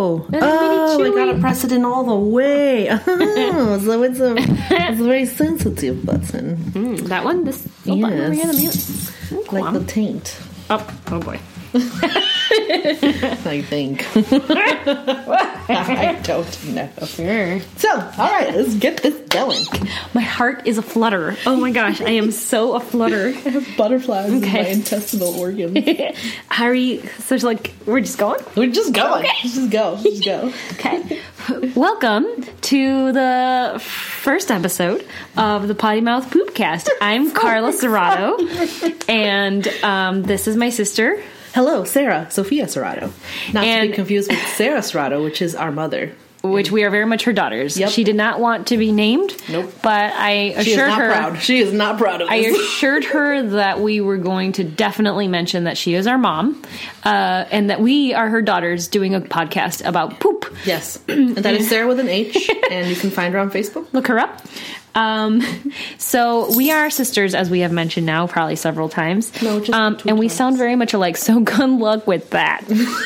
I got to press it in all the way. Oh, so it's a very sensitive button. That one? This button over here? Like the taint. Oh boy. I think. I don't know. Sure. So, all right, let's get this going. My heart is aflutter. Oh my gosh, I am so aflutter. I have butterflies in my intestinal organs. Harry, so it's like, we're just going? We're just going. Okay. Just go. Just go. Okay. Welcome to the first episode of the Potty Mouth Poopcast. I'm Carla Serrato, and this is my sister. Hello, Sarah, Sophia Serrato. Not to be confused with Sarah Serrato, which is our mother. Which we are very much her daughters. Yep. She did not want to be named. Nope. But I assured her. Proud. She is not proud of this. I assured her that we were going to definitely mention that she is our mom, and that we are her daughters doing a podcast about poop. Yes. And that is Sarah with an H, and you can find her on Facebook. Look her up. So we are sisters, as we have mentioned now probably several times. No, just and we sound very much alike, so good luck with that.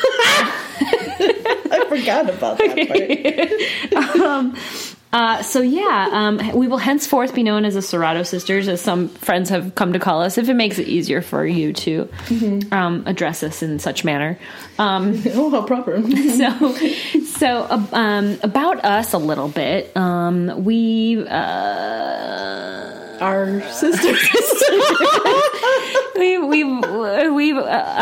I forgot about that part. We will henceforth be known as the Serrato sisters, as some friends have come to call us, if it makes it easier for you to address us in such manner. Oh, how proper. So about us a little bit. We our sisters. we've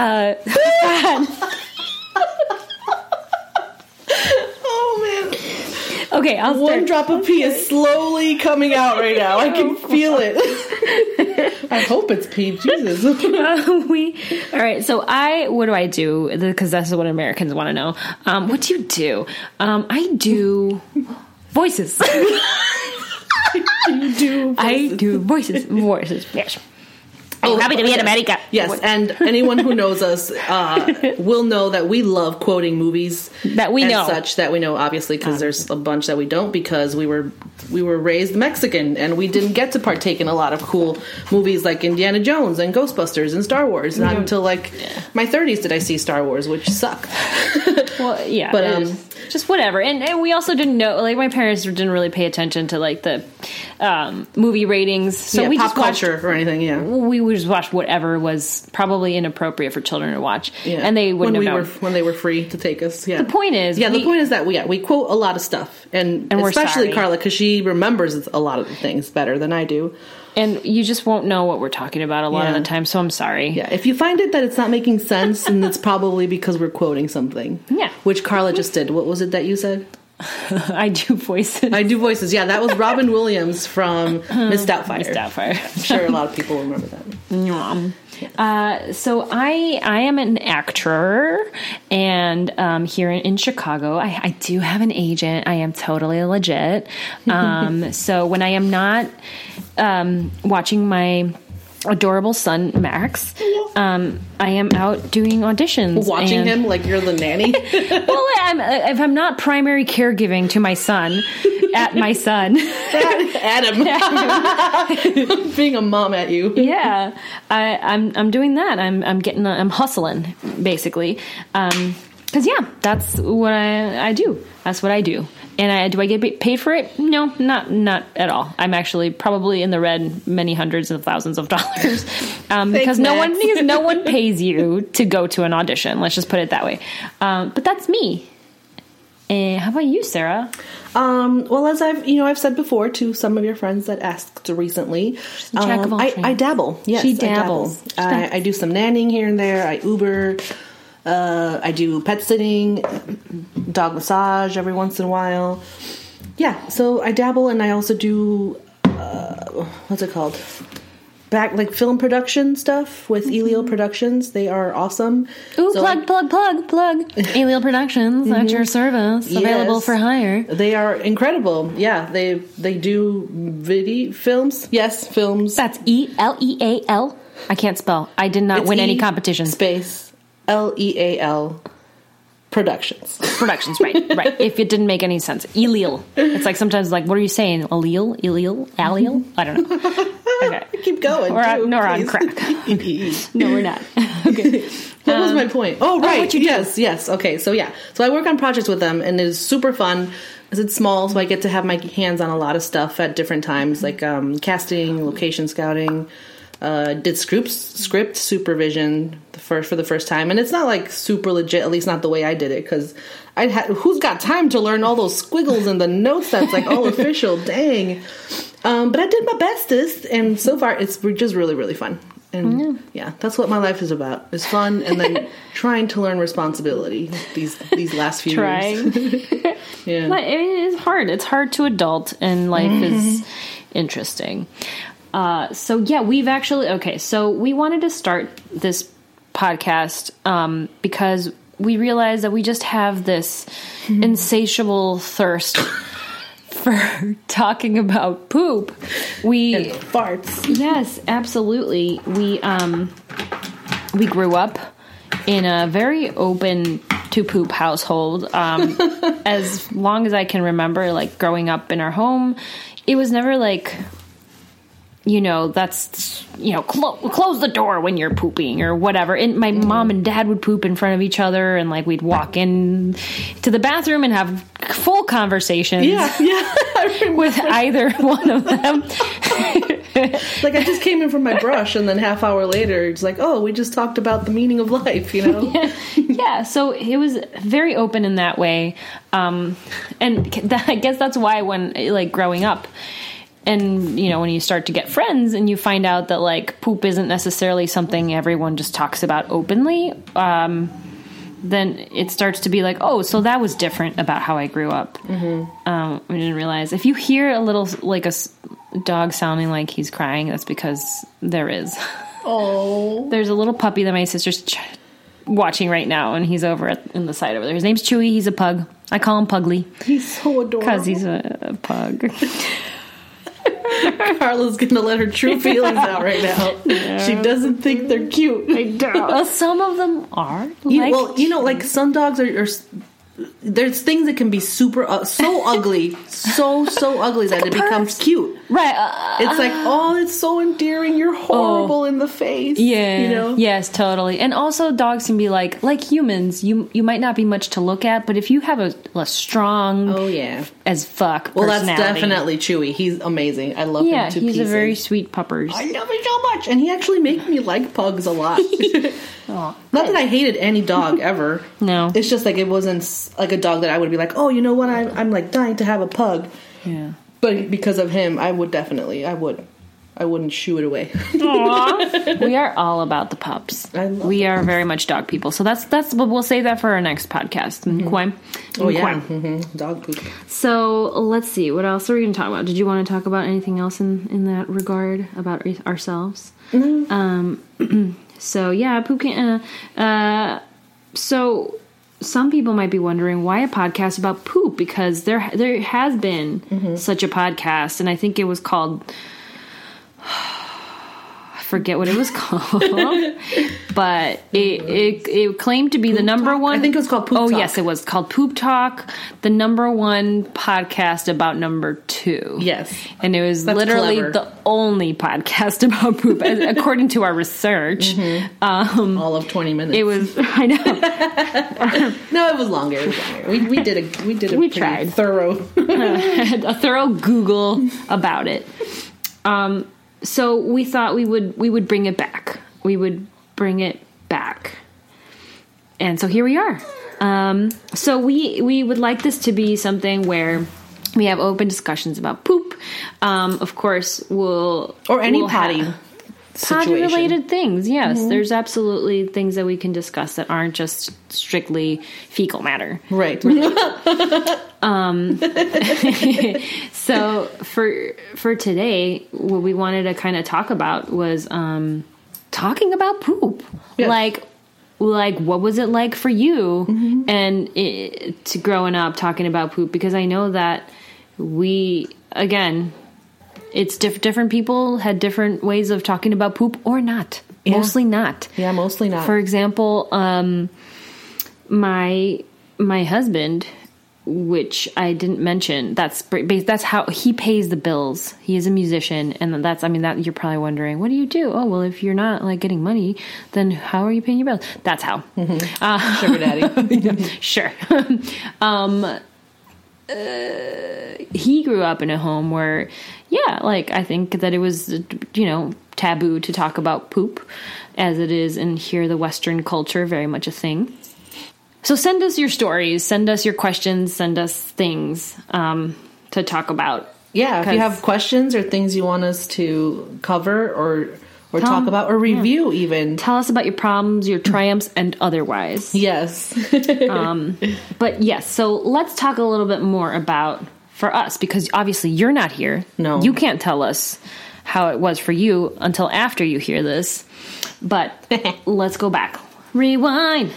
Okay, I'll start. One drop of pee is slowly coming out right now. I can feel it. I hope it's pee. Jesus. All right, so what do I do? Because that's what Americans want to know. What do you do? I do voices. I do voices. Voices, yes. I'm happy to be in America. Yes, and anyone who knows us will know that we love quoting movies that we know, such that we know, obviously, because there's a bunch that we don't, because we were raised Mexican and we didn't get to partake in a lot of cool movies like Indiana Jones and Ghostbusters and Star Wars. Not until my 30s did I see Star Wars, which sucked. Well, yeah, but just whatever. And we also didn't know, like, my parents didn't really pay attention to like the movie ratings, so we pop just watched, culture or anything. Yeah, we would just watch whatever was probably inappropriate for children to watch, and they wouldn't have known. When they were free to take us. Yeah, the point is, that we quote a lot of stuff, and especially Carla, because she remembers a lot of the things better than I do. And you just won't know what we're talking about a lot of the time, so I'm sorry. Yeah, if you find it that it's not making sense, then it's probably because we're quoting something. Yeah. Which Carla just did. What was it that you said? I do voices. I do voices. Yeah, that was Robin Williams from Miss Doubtfire. Miss Doubtfire. I'm sure a lot of people remember that. So I am an actor, and here in Chicago, I do have an agent. I am totally legit. So when I am not watching my adorable son Max, I am out doing auditions, watching him like you're the nanny. Well, if I'm not primary caregiving to my son, at my son, Adam, being a mom at you. Yeah, I'm doing that. I'm hustling basically, because that's what I do. That's what I do. And do I get paid for it? No, not at all. I'm actually probably in the red many hundreds of thousands of dollars, because no one pays you to go to an audition. Let's just put it that way. But that's me. How about you, Sarah? Well, as I've said before to some of your friends that asked recently, I dabble. Yes, she dabbles. I do some nannying here and there. I Uber. I do pet sitting, dog massage every once in a while. Yeah, so I dabble, and I also do what's it called? Film production stuff with Eliel Productions. They are awesome. Ooh, so plug. Eliel Productions at your service, available for hire. They are incredible. Yeah, they do video films. Yes, films. That's ELEAL. I can't spell. I did not win any competition. Space LEAL. Productions, right. If it didn't make any sense. Eliel. It's like sometimes like, what are you saying? Allele? I don't know. Okay. Keep going. We're on crack. No, we're not. Okay. What was my point? Oh, right. what you do. Yes. Okay. So yeah. So I work on projects with them, and it's super fun. Because it's small, so I get to have my hands on a lot of stuff at different times, like casting, location scouting. Did script supervision for the first time, and it's not like super legit, at least not the way I did it, because who's got time to learn all those squiggles and the notes that's like all official, dang. But I did my bestest, and so far it's just really, really fun. And yeah, that's what my life is about. It's fun, and then trying to learn responsibility these last few years. Yeah. But it is hard. It's hard to adult, and life is interesting. So yeah, so we wanted to start this podcast because we realized that we just have this insatiable thirst for talking about poop. And farts. Yes, absolutely. We grew up in a very open to poop household. As long as I can remember, like growing up in our home, it was never like, that's, close the door when you're pooping or whatever. And my mom and dad would poop in front of each other, and like we'd walk in to the bathroom and have full conversations. Yeah. With either one of them. Like I just came in from my brush, and then half hour later, it's like, oh, we just talked about the meaning of life, Yeah, so it was very open in that way. And I guess that's why when, like, growing up, and, when you start to get friends and you find out that, like, poop isn't necessarily something everyone just talks about openly, then it starts to be like, oh, so that was different about how I grew up. I didn't realize. If you hear a little, like, a dog sounding like he's crying, that's because there is. Oh. There's a little puppy that my sister's watching right now, and he's over in the side over there. His name's Chewy. He's a pug. I call him Pugly. He's so adorable. Because he's a pug. Carla's gonna let her true feelings out right now. Yeah. She doesn't think they're cute. I don't. Well, some of them are. Like some dogs are there's things that can be super so ugly, so ugly that it becomes cute. Right. It's like, oh, it's so endearing. You're horrible in the face. Yeah. Yes, totally. And also dogs can be like humans. You might not be much to look at, but if you have a strong, as fuck well, personality. That's definitely Chewy. He's amazing. I love him to pieces. Yeah, he's a very sweet puppers. I love him so much. And he actually made me like pugs a lot. Not that I hated any dog ever. No. It's just like it wasn't like a dog that I would be like, oh, you know what? I'm like dying to have a pug. Yeah. But because of him, I wouldn't shoo it away. Aww. We are all about the pups. We are very much dog people. So that's we'll save that for our next podcast. Oh yeah. Dog poop. So let's see. What else are we going to talk about? Did you want to talk about anything else in that regard about ourselves? So yeah, poop can, so some people might be wondering why a podcast about poop, because there has been such a podcast, and I think it was called, I forget what it was called, but it claimed to be the number one. I think it was called Poop Talk. Oh yes, it was called Poop Talk, the number one podcast about number 2. Yes, and it was literally clever. The only podcast about poop, according to our research. All of 20 minutes. It was. I know. No, it was longer. We did a pretty thorough a thorough Google about it. So we thought we would bring it back. We would bring it back. And so here we are. So we would like this to be something where we have open discussions about poop. Of course, we'll potty related things. Yes, there's absolutely things that we can discuss that aren't just strictly fecal matter. Right. So for today, what we wanted to kind of talk about was talking about poop. Yeah. Like what was it like for you and to growing up talking about poop? Because I know that it's different people had different ways of talking about poop or not. Yeah. Mostly not. Yeah, mostly not. For example, my husband which I didn't mention. That's how he pays the bills. He is a musician, and that you're probably wondering, what do you do? Oh, well, if you're not like getting money, then how are you paying your bills? That's how. Sugar daddy. Sure. He grew up in a home where, I think that it was, taboo to talk about poop, as it is in here, the Western culture, very much a thing. So send us your stories, send us your questions, send us things to talk about. Yeah, if you have questions or things you want us to cover or talk about or review even. Tell us about your problems, your triumphs, and otherwise. Yes. But yes, so let's talk a little bit more about, for us, because obviously you're not here. No. You can't tell us how it was for you until after you hear this. But let's go back. Rewind.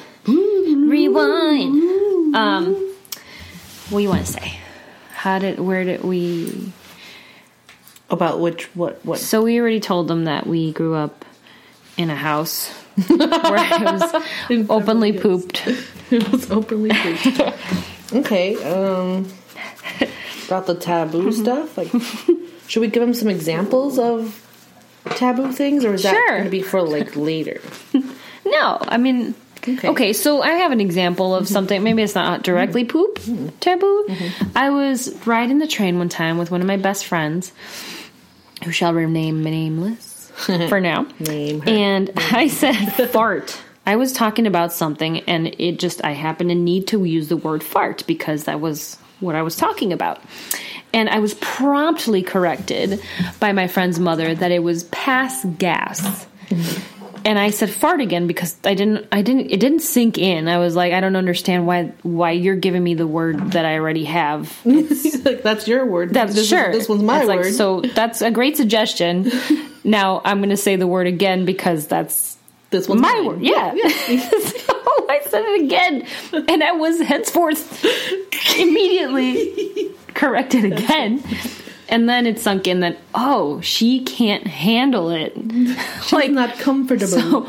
Rewind. What do you want to say? Where did we... About what? So we already told them that we grew up in a house where it was openly pooped. It was openly pooped. Okay. About the taboo stuff. Like, should we give them some examples of taboo things, or is that going to be for like later? No, I mean. Okay, so I have an example of something. Maybe it's not directly poop taboo. I was riding the train one time with one of my best friends, who shall remain nameless for now. And I said fart. I was talking about something, and I happened to need to use the word fart because that was what I was talking about. And I was promptly corrected by my friend's mother that it was pass gas. And I said fart again because it didn't sink in. I was like, I don't understand why you're giving me the word that I already have. Like, that's your word. This one's my word. Like, so that's a great suggestion. Now I'm going to say the word again because this one's my word. Yeah. So I said it again, and I was henceforth immediately corrected again. And then it sunk in that, she can't handle it. She's not comfortable. So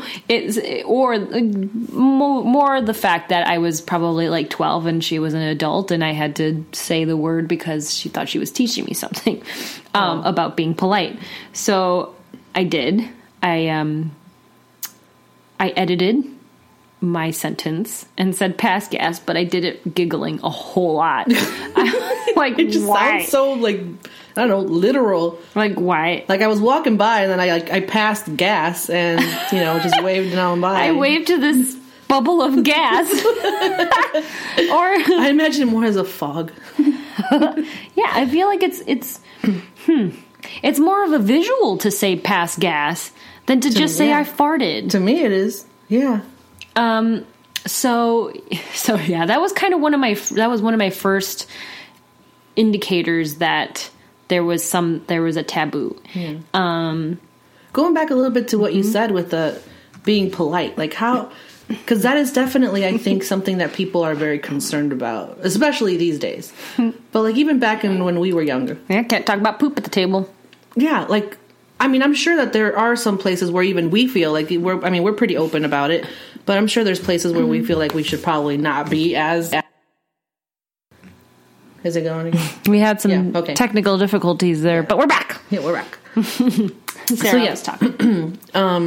more the fact that I was probably like 12 and she was an adult, and I had to say the word because she thought she was teaching me something about being polite. So I did. I edited my sentence and said pass gas, but I did it giggling a whole lot. Like, it just sounds so like, I don't know, literal. Like, why? Like, I was walking by and then I passed gas and, just waved on by. I waved to this bubble of gas. Or I imagine it more as a fog. Yeah, I feel like it's more of a visual to say pass gas than to just say I farted. To me it is. Yeah. So yeah, that was kind of one of my first indicators that there was a taboo. Yeah. Going back a little bit to what you said with the being polite, like how, because that is definitely, I think, something that people are very concerned about, especially these days. But like even back when we were younger, I can't talk about poop at the table. Yeah, like, I mean, I'm sure that there are some places where even we feel like we're pretty open about it, but I'm sure there's places where we feel like we should probably not be as. Is it going again? We had some technical difficulties there, but we're back. Yeah, we're back. Sarah was talking.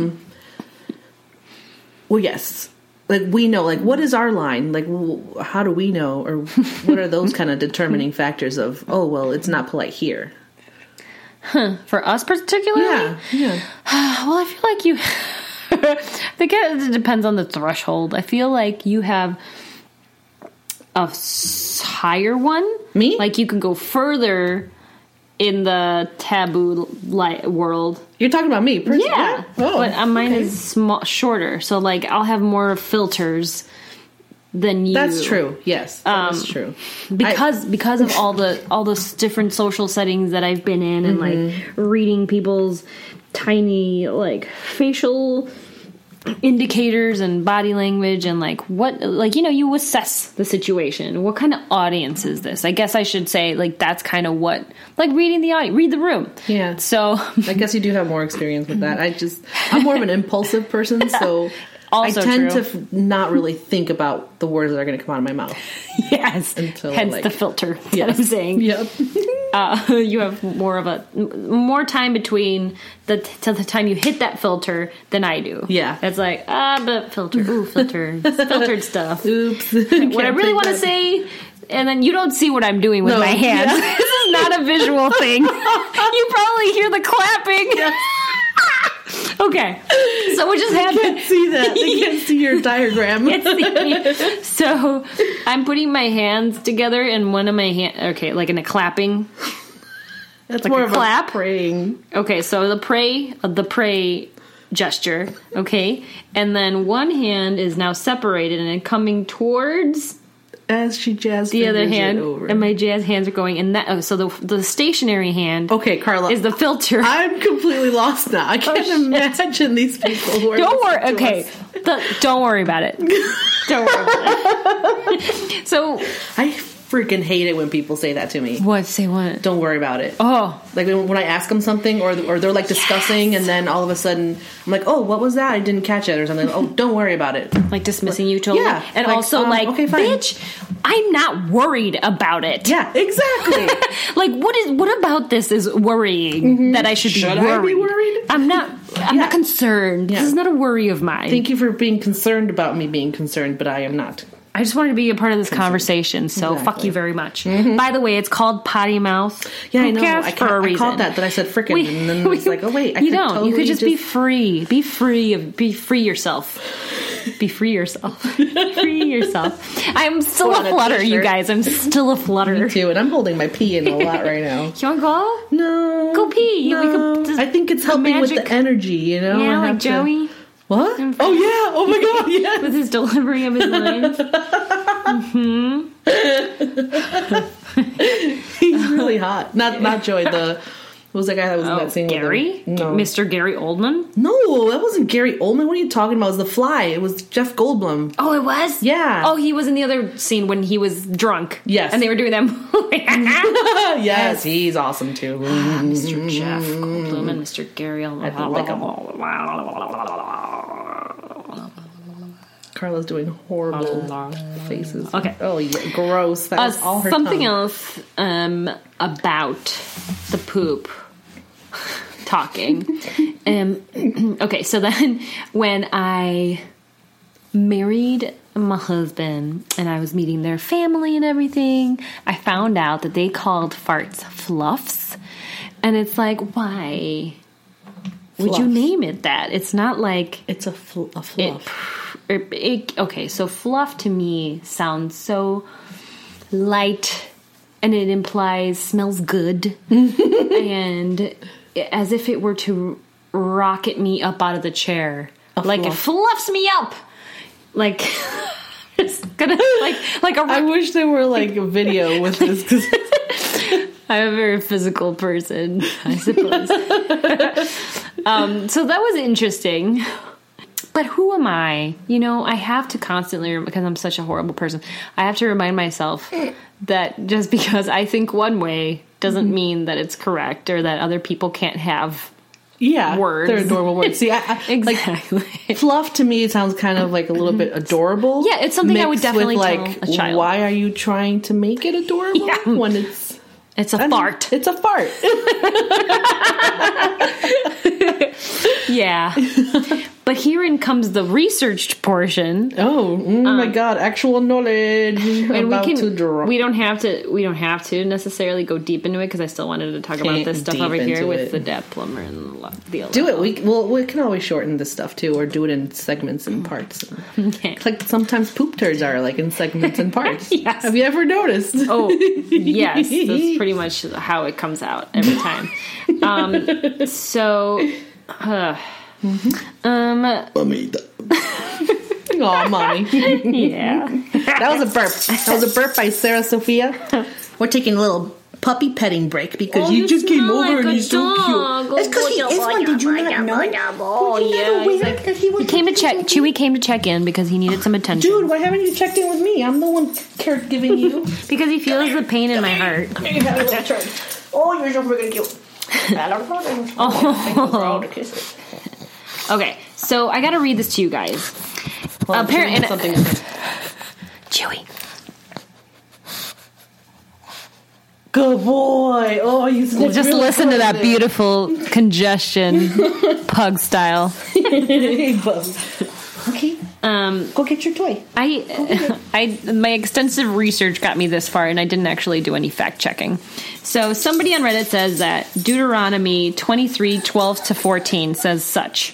Well, yes. Like, we know, like, what is our line? Like, how do we know? Or what are those kind of determining factors of, it's not polite here? For us particularly? Yeah. Well, I feel like you... I think it depends on the threshold. I feel like you have a higher one. Me? Like, you can go further in the taboo world. You're talking about me, personally? Yeah. But mine is shorter. So, like, I'll have more filters than you. That's true. Yes, that's true. Because of all the different social settings that I've been in, and like reading people's tiny like facial indicators and body language, and like what, like, you assess the situation. What kind of audience is this? I guess I should say, like, that's kind of what, like, reading the audience, read the room. Yeah. So I guess you do have more experience with that. I'm more of an impulsive person, so Also I tend true. to not really think about the words that are going to come out of my mouth. Yes. Until, Hence like- the filter that I'm saying. Yep. You have more time between till the time you hit that filter than I do. Yeah. It's like, but filter. Ooh, filter. Filtered stuff. Oops. What I really want to say, and then you don't see what I'm doing with No, my hands. yeah. This is not a visual thing. You probably hear the clapping. Okay, so what just happened? Can't see that. They can't see your diagram. So I'm putting my hands together in one of my hands. Okay, like in a clapping. That's like more a of clap? a praying. Okay, so the pray gesture. Okay, and then one hand is now separated and coming towards As she jazzed the other fingers it hand, over. and my jazz hands are going. And that so the stationary hand. Okay, Carla. Is the filter? I'm completely lost now. I can't imagine these people who are Don't worry. listening to Okay, us. don't worry about it. Don't worry about it. So I freaking hate it when people say that to me. what? Say what? Don't worry about it. Oh, Like when I ask them something, or they're like discussing, and then all of a sudden I'm like, "Oh, what was that? I didn't catch it," or something. Oh, don't worry about it. like dismissing you totally. Yeah, and like, also like, okay, fine. bitch, I'm not worried about it. Yeah, exactly. Like what about this is worrying that I should be Should worried? I be worried? I'm not concerned. Yeah. This is not a worry of mine. Thank you for being concerned about me being concerned, but I am not. I just wanted to be a part of this conversation, so Exactly. fuck you very much. By the way, it's called Potty Mouth. Yeah, I know. Podcast I for a reason. called that I said frickin', and then it's like, oh wait, I you could don't. Totally You could just be free. Be free yourself. Be free yourself. Free yourself. I'm still Put on a a flutter, you t-shirt. guys. I'm still a flutter. Me too, and I'm holding my pee in a lot right now. You want to go? No, Go pee. No. We could just- I think it's helping with magic- the energy. You know, Yeah, I like have to- Joey What? Oh yeah! Oh my god! Yeah. with his delivery of his lines. He's really hot. Not Joey. What was that guy that was in that scene? with Gary? him? No, Mr. Gary Oldman? no, that wasn't Gary Oldman. What are you talking about? It was The Fly. It was Jeff Goldblum. Oh, it was? Yeah. Oh, he was in the other scene when he was drunk. Yes. And they were doing that movie. Yes, he's awesome too. Mr. Jeff Goldblum and Mr. Gary Oldman. I like him. Carla's doing horrible faces. Okay. Oh yeah, gross. That was all her something tongue. else about the poop talking. Okay, so then when I married my husband and I was meeting their family and everything, I found out that they called farts fluffs. And it's like, why would you Fluff. name it that? It's not like... It's a fluff. Okay, so fluff to me sounds so light and it implies smells good and as if it were to rocket me up out of the chair. Like it fluffs me up. Like it's gonna like a I wish there were like a video with this because I'm a very physical person, I suppose. So that was interesting. But who am I? You know, I have to constantly, because I'm such a horrible person, I have to remind myself that just because I think one way doesn't mean that it's correct or that other people can't have words. They're normal words. See, exactly. Like, fluff to me sounds kind of like a little bit adorable. Yeah, it's something I would mixed definitely with, tell like, a child. Why are you trying to make it adorable Yeah. when it's a fart. It's a fart. Yeah. But herein comes the researched portion. Oh my god! Actual knowledge And about to draw. we don't have to necessarily go deep into it because I still wanted to talk about Can't this stuff deep over here into with it. the dad plumber and the Do it. We can always shorten this stuff too, or do it in segments and parts. Okay. Like sometimes poop turds are like in segments and parts. Yes. Have you ever noticed? Oh, yes. That's pretty much how it comes out every time. Oh, mommy. Yeah. That was a burp. That was a burp by Sarah Sophia. We're taking a little puppy petting break because you just came over and he's so cute. It's because he is one. Did you not know? Oh, yeah. He's like, he came to check. Chewy came to check in because he needed some attention. Dude, why haven't you checked in with me? I'm the one caregiving you. Because he feels the pain in my heart. You have a little turn. Oh, you're so freaking cute. Okay, so I got to read this to you guys. Well, Apparently, something different. Chewy. Good boy. Oh, you Just really listen to good that there. beautiful congestion, pug style. Okay. Go get your toy. My extensive research got me this far, and I didn't actually do any fact checking. So somebody on Reddit says that Deuteronomy 23:12-14 says such.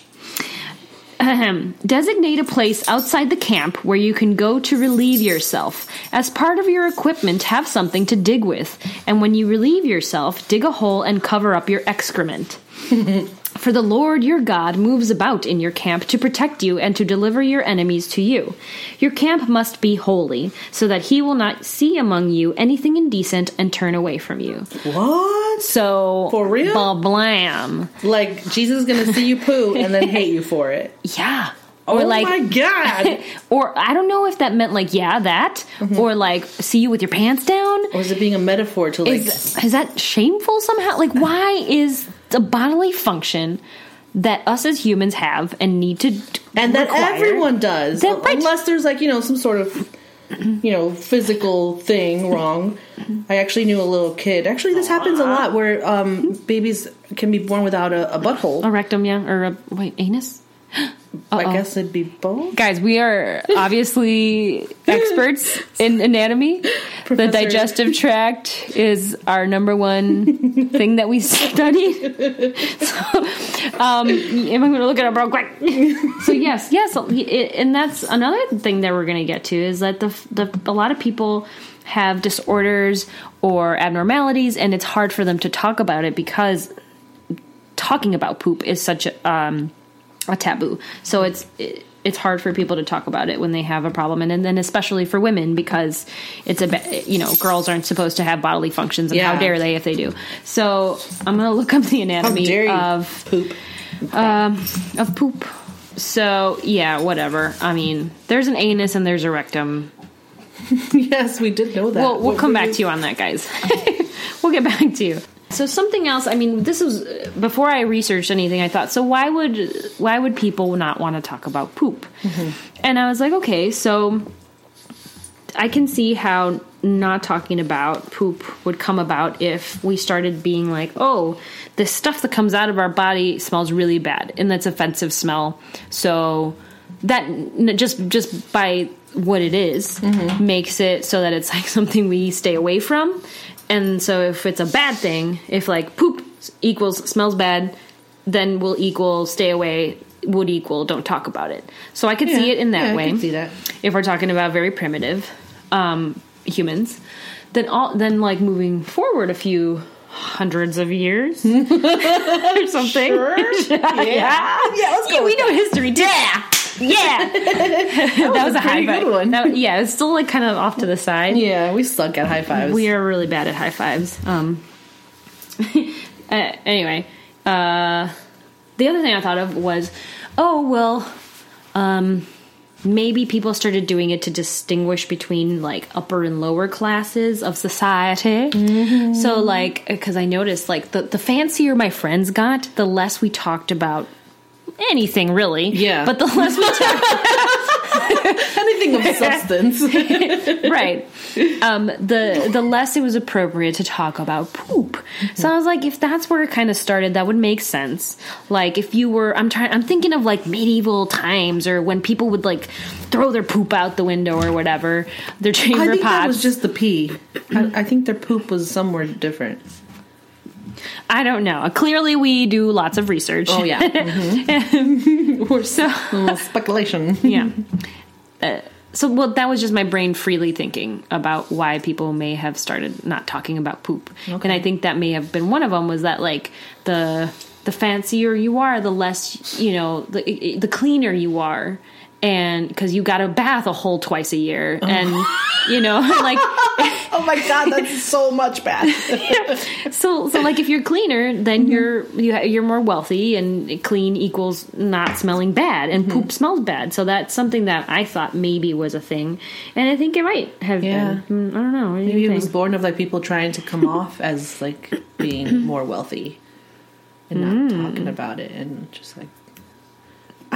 Designate a place outside the camp where you can go to relieve yourself. As part of your equipment, have something to dig with. And when you relieve yourself, dig a hole and cover up your excrement. For the Lord your God moves about in your camp to protect you and to deliver your enemies to you. Your camp must be holy, so that he will not see among you anything indecent and turn away from you. What? So, For real? Blam. Like, Jesus is going to see you poo and then hate you for it. Yeah. Oh Or like, my God. or I don't know if that meant like, yeah, that, or like, see you with your pants down. Or is it being a metaphor to like... Is that shameful somehow? Like, why is a bodily function that us as humans have and need to and that require, everyone does. That, right. Unless there's like, some sort of, physical thing wrong. I actually knew a little kid. Actually, this happens a lot where babies can be born without a butthole. A rectum, yeah, or anus? I guess it'd be both. Guys, we are obviously experts in anatomy. The digestive tract is our number one thing that we studied. So, I'm going to look it up real quick. So yes, and that's another thing that we're going to get to is that a lot of people have disorders or abnormalities, and it's hard for them to talk about it because talking about poop is such a taboo. So it's hard for people to talk about it when they have a problem, and then especially for women because it's girls aren't supposed to have bodily functions, and how dare they if they do. So I'm gonna look up the anatomy of poop. Of poop. So yeah, whatever. I mean, there's an anus and there's a rectum. Yes, we did know that. We'll come back to you on that, guys. We'll get back to you. So something else, I mean, this was before I researched anything, I thought, so why would people not want to talk about poop? Mm-hmm. And I was like, okay, so I can see how not talking about poop would come about if we started being like, oh, the stuff that comes out of our body smells really bad, and that's offensive smell. So that just by what it is makes it so that it's like something we stay away from. And so if it's a bad thing, if like poop equals smells bad, then will equal stay away, would equal don't talk about it. So I could see it in that way. I can see that. If we're talking about very primitive humans, then like moving forward a few hundreds of years or something. Sure. Yeah, let's go. We know history. Yeah. That was a high five. Good one. It's still like kind of off to the side. Yeah, we suck at high fives. We are really bad at high fives. Anyway, the other thing I thought of was, maybe people started doing it to distinguish between like upper and lower classes of society. Mm-hmm. So like, because I noticed like the fancier my friends got, the less we talked about anything really. Yeah. But the less we talked anything of substance. right. The less it was appropriate to talk about poop. Mm-hmm. So I was like, if that's where it kind of started, that would make sense. Like if you were, I'm thinking of like medieval times or when people would like throw their poop out the window or whatever. Their chamber pots. I think that was just the pee. I think their poop was somewhere different. I don't know. Clearly, we do lots of research. Oh yeah, mm-hmm. so speculation. Yeah. So that was just my brain freely thinking about why people may have started not talking about poop, and I think that may have been one of them. Was that like the fancier you are, the less the cleaner you are. And because you got to bath a whole twice a year, and like, oh my God, that's so much bath. So like if you're cleaner, then you're more wealthy, and clean equals not smelling bad, and poop smells bad. So that's something that I thought maybe was a thing, and I think it might have been. I don't know. Maybe it was born of like people trying to come off as like being more wealthy and not talking about it, and just like. I really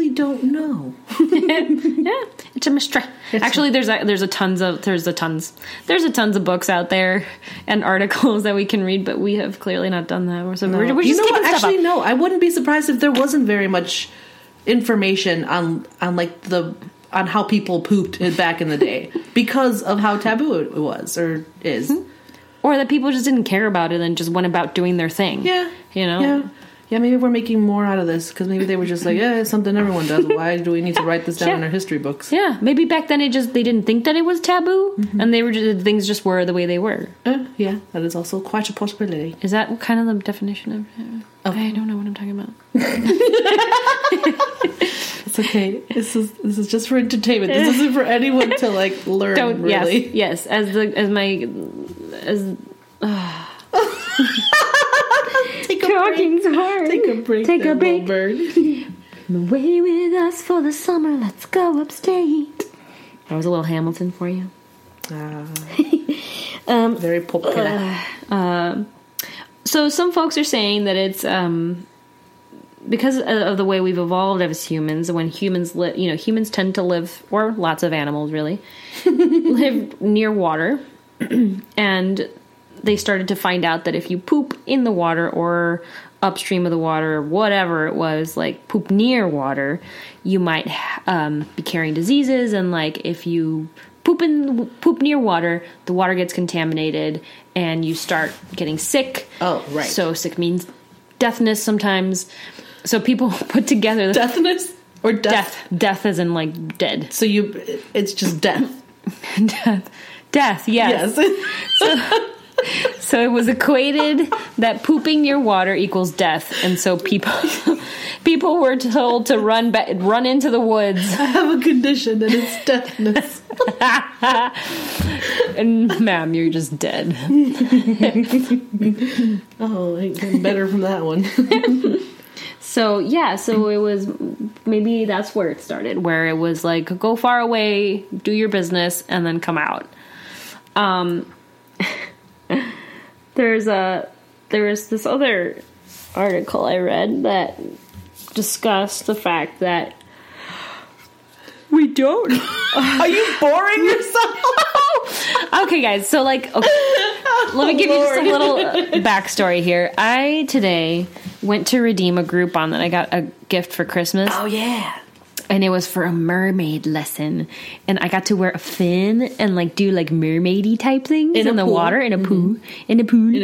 really don't know. Yeah, it's a mystery. Actually, there's a tons of books out there and articles that we can read, but we have clearly not done that. So we're just keeping stuff Actually, up. no. I wouldn't be surprised if there wasn't very much information on how people pooped back in the day because of how taboo it was or is. Mm-hmm. Or that people just didn't care about it and just went about doing their thing. Yeah. You know? Yeah, maybe we're making more out of this because maybe they were just like, yeah, it's something everyone does. Why do we need to write this down in our history books? Yeah, maybe back then they didn't think that it was taboo, and things just were the way they were. Yeah, that is also quite a possibility. Is that kind of the definition of? I don't know what I'm talking about. It's okay. This is just for entertainment. This isn't for anyone to like learn. Really. Yes. Take a break. Take a break. Bird. Away with us for the summer. Let's go upstate. That was a little Hamilton for you. Very popular. So some folks are saying that it's because of the way we've evolved as humans. When humans humans tend to live, or lots of animals really, live near water, and they started to find out that if you poop in the water or upstream of the water or whatever it was, like poop near water, you might be carrying diseases. And like if you poop near water, the water gets contaminated and you start getting sick. Oh, right. So sick means deafness sometimes. So people put together deafness or death as in like dead. So it's just death. Death. Yes. So it was equated that pooping near water equals death, and so people were told to run into the woods. I have a condition, and it's deafness. And ma'am, you're just dead. Oh, I ain't getting better from that one. So it was, maybe that's where it started, where it was like, go far away, do your business, and then come out. There was this other article I read that discussed the fact that we don't. Are you boring yourself? Okay, guys. So, let me give you just a little backstory here. I today went to redeem a Groupon that I got a gift for Christmas. Oh yeah. And it was for a mermaid lesson. And I got to wear a fin and do mermaidy type things in the water, in a pool. And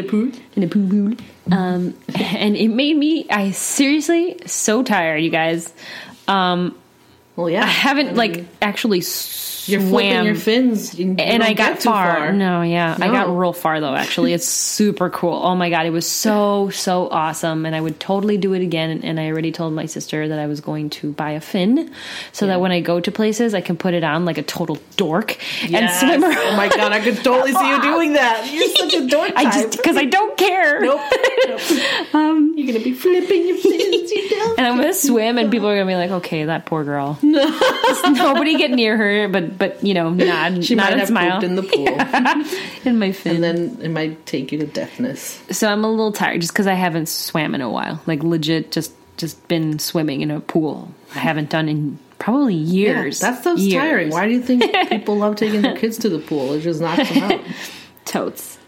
it made me, seriously, so tired, you guys. Well, yeah. I haven't actually You're flipping your fins, and I got far. No. I got real far though. Actually, it's super cool. Oh my god, it was so awesome, and I would totally do it again. And I already told my sister that I was going to buy a fin, so that when I go to places, I can put it on like a total dork and swim around. Oh my god, I could totally see you doing that. You're such a dork type. Because I don't care. Nope. You're gonna be flipping your fins, and I'm gonna swim, and people are gonna be like, "Okay, that poor girl." Nobody get near her, but nod. She might have smile. pooped in the pool, in my fin, and then it might take you to deafness. So I'm a little tired just because I haven't swam in a while. Legit, just been swimming in a pool. I haven't done in probably years. Yeah, that stuff's tiring. Why do you think people love taking their kids to the pool? It just knocks them out. Totes.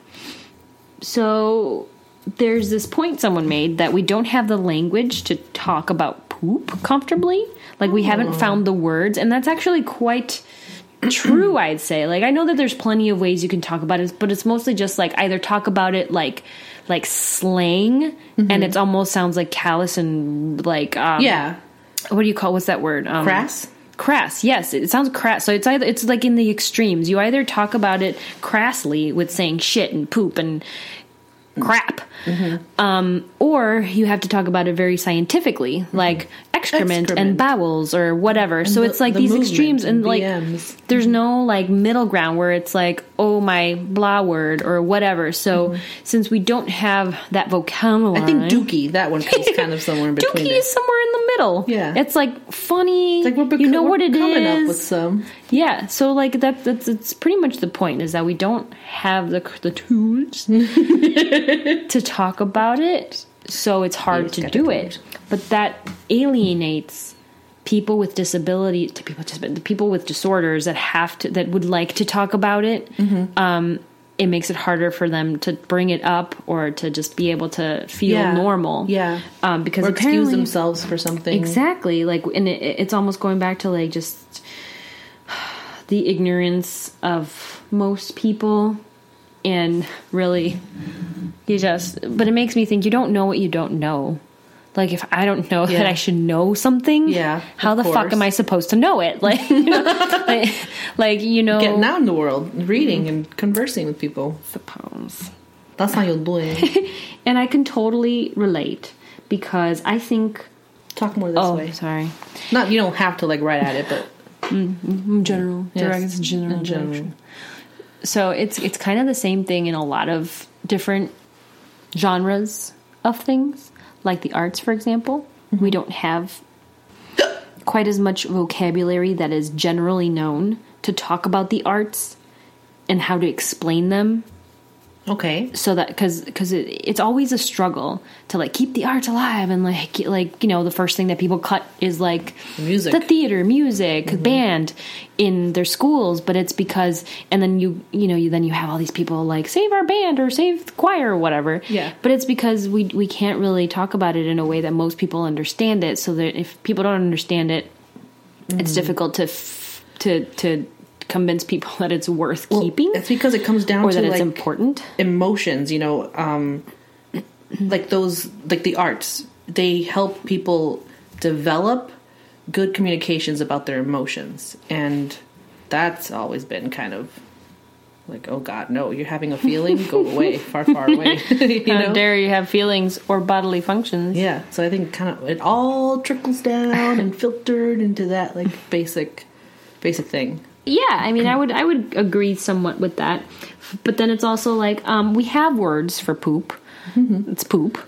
So there's this point someone made that we don't have the language to talk about poop comfortably. We haven't found the words, and that's actually quite true, I'd say. I know that there's plenty of ways you can talk about it, but it's mostly just either talk about it like slang, and it almost sounds like callous and what do you call, what's that word? Crass, yes, it sounds crass. So it's in the extremes. You either talk about it crassly with saying shit and poop and crap, or you have to talk about it very scientifically, like excrement and bowels or whatever. And so it's these extremes, and there's no middle ground where it's oh my blah word or whatever. So since we don't have that vocabulary, I think dookie, that one comes kind of somewhere in between. Dookie is somewhere in the middle. Yeah, it's funny. It's we're you know what it coming is. Up with some. Yeah, so that's pretty much the point, is that we don't have the tools to talk about it, so it's hard to do it. But that alienates people with people with disorders that would like to talk about it, it makes it harder for them to bring it up or to just be able to feel normal. Yeah. Because or excuse themselves for something. Exactly. Like, and it's almost going back to like just the ignorance of most people. And really, but it makes me think, you don't know what you don't know. Like, if I don't know that I should know something, how the fuck am I supposed to know it? Like, you know, getting out in the world, reading and conversing with people. Suppose that's how you'll do it. And I can totally relate, because I think talk more this way. Sorry, not you don't have to like write at it, but general, general. So it's kind of the same thing in a lot of different genres of things. Like the arts, for example, we don't have quite as much vocabulary that is generally known to talk about the arts and how to explain them. Okay. So that, because it's always a struggle to like keep the arts alive, and like you know, the first thing that people cut is like music, the theater, music, band in their schools. But it's because, and then you have all these people like save our band or save the choir or whatever. Yeah. But it's because we can't really talk about it in a way that most people understand it. So that if people don't understand it, it's difficult to convince people that it's worth keeping. It's because it comes down or to that it's like important emotions, you know, like those, like the arts, they help people develop good communications about their emotions, and that's always been kind of like, oh God, no, you're having a feeling, go away, far away. How dare you have feelings or bodily functions? Yeah, so I think kind of it all trickles down and filtered into that like basic thing. Yeah, I mean, I would agree somewhat with that, but then it's also like we have words for poop. It's poop.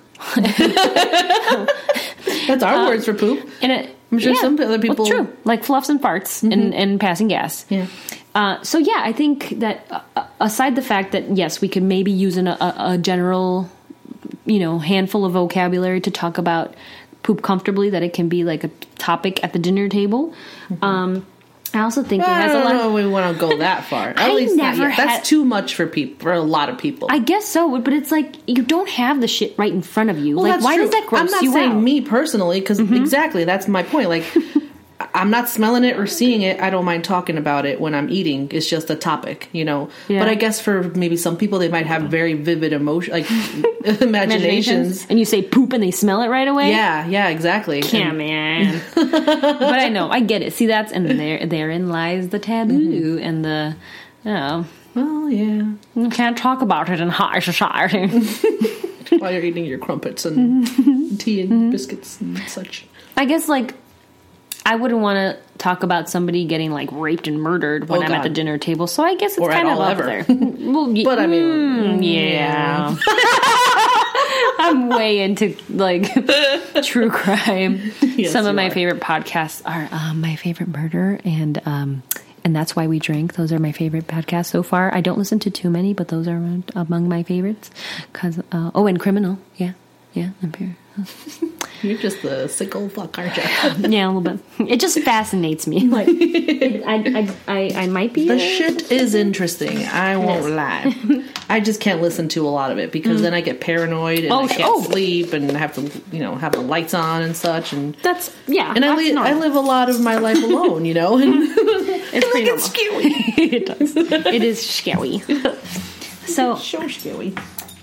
That's our words for poop. And I'm sure some other people. Well, true, like fluffs and farts and passing gas. Yeah. So yeah, I think that aside the fact that yes, we could maybe use a general, you know, handful of vocabulary to talk about poop comfortably, that it can be like a topic at the dinner table. I also think it has a lot. I don't know if we want to go that far. At least that's too much for a lot of people. I guess so, but it's like you don't have the shit right in front of you. Well, like, why does that gross you out? I'm not saying me personally, because exactly that's my point. Like, I'm not smelling it or seeing it. I don't mind talking about it when I'm eating. It's just a topic, you know. Yeah. But I guess for maybe some people, they might have very vivid emotion, like imaginations. And you say poop, and they smell it right away. Yeah, exactly. Yeah, man. But I know, I get it. See, therein lies the taboo and the, you know. Well, yeah. You can't talk about it in high society. While you're eating your crumpets and tea and biscuits and such. I guess, like, I wouldn't want to talk about somebody getting like raped and murdered when I'm at the dinner table. So I guess it's kind of up there. Well, but I mean, yeah. I'm way into like true crime. Yes, some of my favorite podcasts are My Favorite Murder and That's Why We Drink. Those are my favorite podcasts so far. I don't listen to too many, but those are among my favorites. And Criminal. Yeah, I'm here. You're just the sick old fuck, aren't you? Yeah, a little bit. It just fascinates me. Like, I might be. The shit is interesting. I won't lie. I just can't listen to a lot of it because then I get paranoid and I can't sleep and have to, have the lights on and such. And that's And I live a lot of my life alone, And it's pretty scary. It does. It is scary. So scary.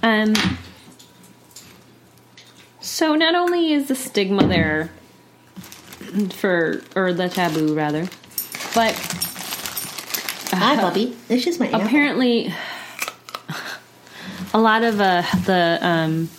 So not only is the stigma there or the taboo rather, but hi, puppy. This is my apparently a lot of the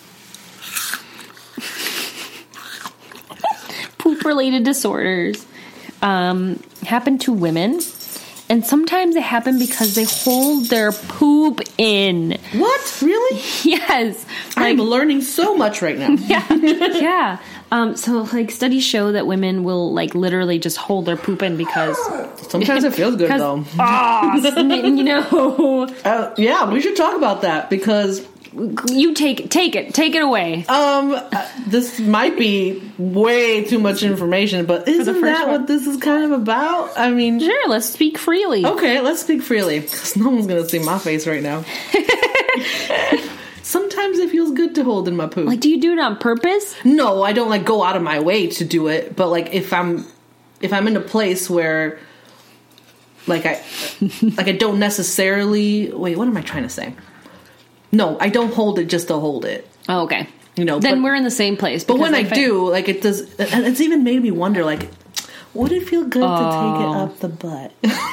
poop-related disorders happen to women. And sometimes they happen because they hold their poop in. What? Really? Yes. I'm learning so much right now. Yeah. So, studies show that women will, literally just hold their poop in because... Sometimes it feels good, though. Yeah, we should talk about that because You take it away. This might be way too much information, but isn't that what this is kind of about? I mean, sure, let's speak freely. Okay, let's speak freely, because no one's gonna see my face right now. Sometimes it feels good to hold in my poop. Like, do you do it on purpose? No, I don't like go out of my way to do it, but like if I'm in a place where like I don't necessarily wait, what am I trying to say? No, I don't hold it just to hold it. Oh, okay. You know, then we're in the same place. But when I do, like it does, and it's even made me wonder, like, would it feel good to take it up the butt?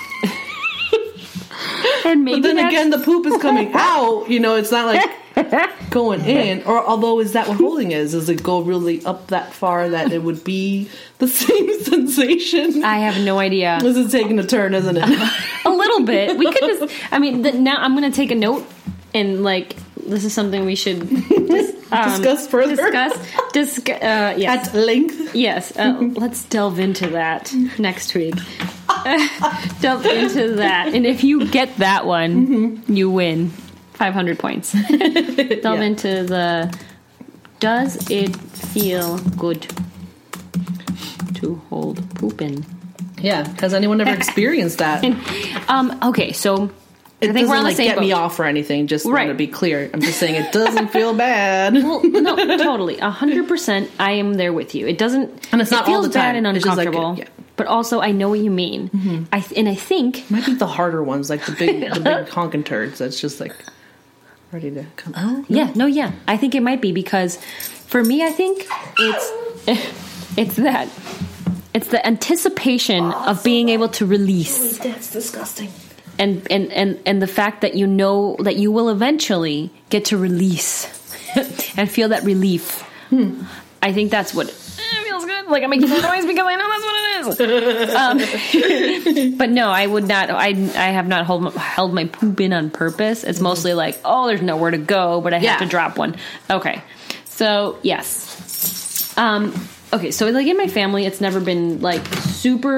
And maybe but then again, the poop is coming out. You know, it's not like going in. Or although, is that what holding is? Does it go really up that far that it would be the same sensation? I have no idea. This is taking a turn, isn't it? A little bit. We could just. I mean, now I'm going to take a note. And like, this is something we should discuss further. Yes. At length. Yes. Let's delve into that next week. Delve into that, and if you get that one, you win 500 points. Delve into the. Does it feel good to hold poop in? Yeah. Has anyone ever experienced that? Okay, so. It I think doesn't we're on the like same get boat. me off or anything. Just right. want to be clear. I'm just saying it doesn't feel bad. Well, no, totally, 100%. I am there with you. It doesn't, and it's not it feels all the time. bad and uncomfortable. Like, but also, I know what you mean. Mm-hmm. I think it might be the harder ones, like the big honking turds. That's just like ready to come out. No? Yeah. I think it might be because for me, I think it's that. It's the anticipation of being able to release. That's disgusting. And the fact that you know that you will eventually get to release and feel that relief. I think that's what feels good. Like I'm making a noise because I know that's what it is. But no, I would not. I have not held my poop in on purpose. It's mostly like, oh, there's nowhere to go, but I have to drop one. Okay, so yes. Okay, so like in my family, it's never been like super.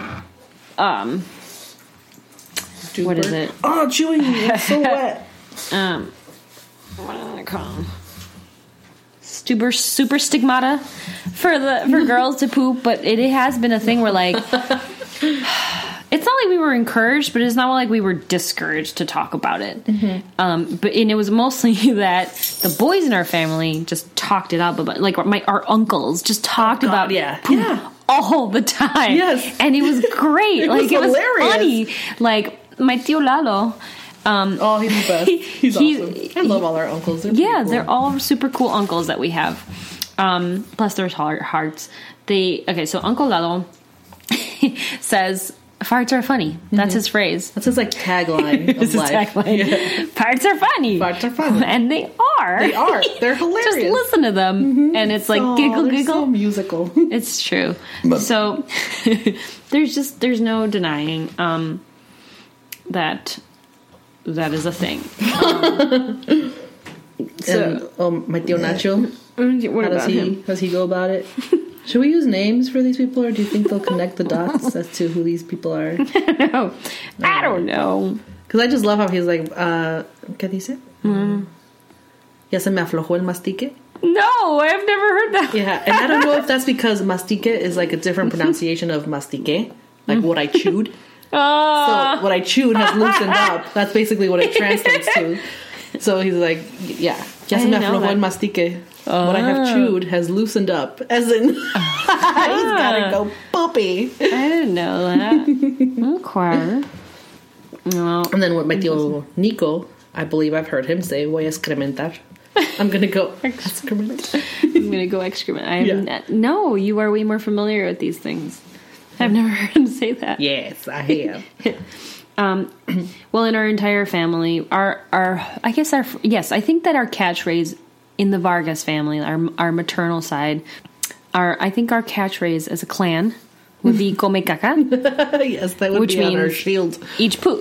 What is it? Oh, chewing! It's so wet. What do I call them? Super stigmata for girls to poop, but it has been a thing where like it's not like we were encouraged, but it's not like we were discouraged to talk about it. Mm-hmm. But it was mostly that the boys in our family just talked it up about, like our uncles just talked about poop all the time. Yes, and it was great. It was hilarious. Funny. Like my tío Lalo. He's the best. He's awesome. I love all our uncles. They're cool. They're all super cool uncles that we have. Plus there's hearts. So Uncle Lalo says farts are funny. That's his phrase. That's his like tagline of life. Yeah. Farts are funny. Farts are funny. And they are. They are. They're hilarious. Just listen to them. And it's like giggle. So musical. It's true. So there's no denying that is a thing. And my tío Nacho, how does he go about it? Should we use names for these people, or do you think they'll connect the dots as to who these people are? No, I don't know. Because I just love how he's like, ¿qué dice? Ya se me aflojó el mastique. No, I've never heard that. Yeah, and I don't know if that's because mastique is like a different pronunciation of mastique, like what I chewed. So what I chewed has loosened up. That's basically what it translates to. So he's like, yeah, ya se me aflojó el mastique. What I have chewed has loosened up. As in, he's gotta go poopy. I didn't know that. Okay. No. And then what my tío Nico, I believe I've heard him say, voy a excrementar. I'm gonna go excrement. I'm gonna go excrement. No, you are way more familiar with these things. I've never heard him say that. Yes, I have. Well, in our entire family, I think that our catchphrase in the Vargas family, our maternal side, I think our catchphrase as a clan would be come caca. Yes, that would be on our shield. Eat poop.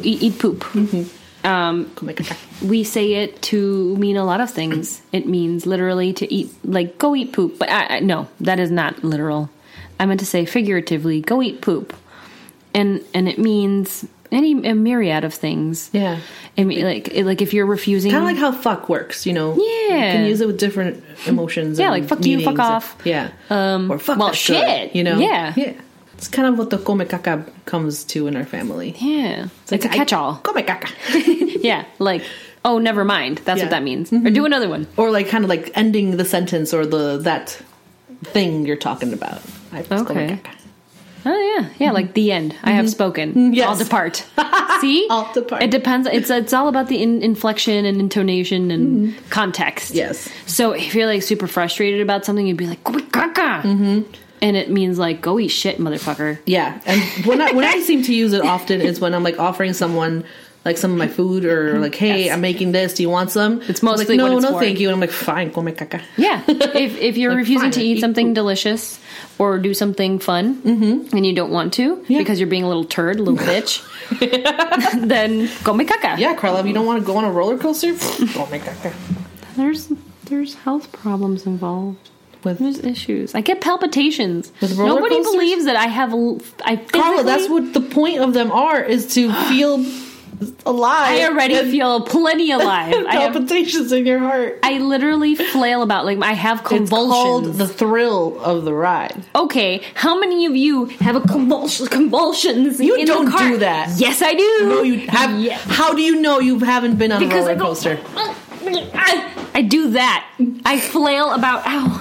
Mm-hmm. We say it to mean a lot of things. It means literally to eat, like go eat poop. But no, that is not literal. I meant to say figuratively, go eat poop. And it means a myriad of things. Yeah. I mean, like if you're refusing, kind of like how fuck works, you know. Yeah, you can use it with different emotions. Yeah, like fuck you, fuck off. Yeah, or fuck. Well, that shit. good, you know. Yeah. It's kind of what the come caca comes to in our family. Yeah, it's a catch-all. Come caca. Yeah, like, oh, never mind. That's what that means. Or do another one. Or like kind of like ending the sentence or that thing you're talking about. Okay. Oh yeah, like the end. I have spoken. Yes. I'll depart. See, I'll depart. It depends. It's all about the inflection and intonation and context. Yes. So if you're like super frustrated about something, you'd be like, "Go eat caca," and it means like, "Go eat shit, motherfucker." Yeah, and when I seem to use it often is when I'm like offering someone like some of my food or like, hey, I'm making this. Do you want some? It's mostly like, no, what it's no, for. thank you. And I'm like, fine, come caca. Yeah, if you're Like, refusing to fine, eat eat something food. delicious or do something fun and you don't want to because you're being a little turd, a little bitch, then go make caca. Yeah, Carla, if you don't want to go on a roller coaster, go make caca. There's health problems involved. With There's issues. I get palpitations. With roller Nobody coasters? believes that I have. Carla, that's what the point of them are, is to feel alive. I already feel plenty alive. I have palpitations in your heart. I literally flail about like I have It's convulsions. called the thrill of the ride. Okay, how many of you have convulsions? You in don't the car? do that. Yes, I do. No, you have. Yeah. How do you know you haven't been on a roller coaster? I do that. I flail about. Ow!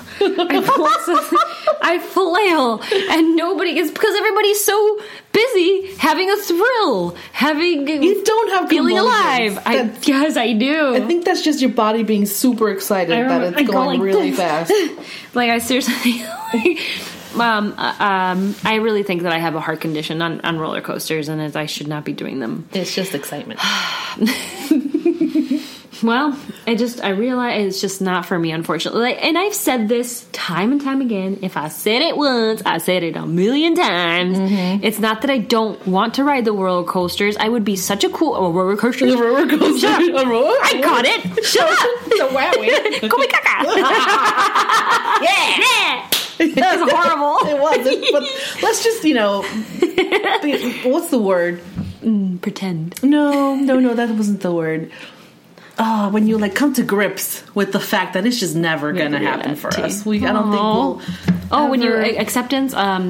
I flail, and nobody is because everybody's so busy having a thrill, having You don't have feeling convulsions. alive. Yes, I do. I think that's just your body being super excited that it's I go going like really this. fast. Like I seriously. I really think that I have a heart condition on roller coasters, and I should not be doing them. It's just excitement. Well, I realize it's just not for me, unfortunately. And I've said this time and time again. If I said it once, I said it a million times. It's not that I don't want to ride the roller coasters. I would be such a cool roller coaster. The roller coaster. Shut up. I caught it. Shut up. It's a wowie. Come caca. Yeah. That was horrible. It was. But let's just, what's the word? Pretend. No, that wasn't the word. Oh, when you like come to grips with the fact that it's just never gonna happen for us. I don't think we'll. Oh, when you acceptance.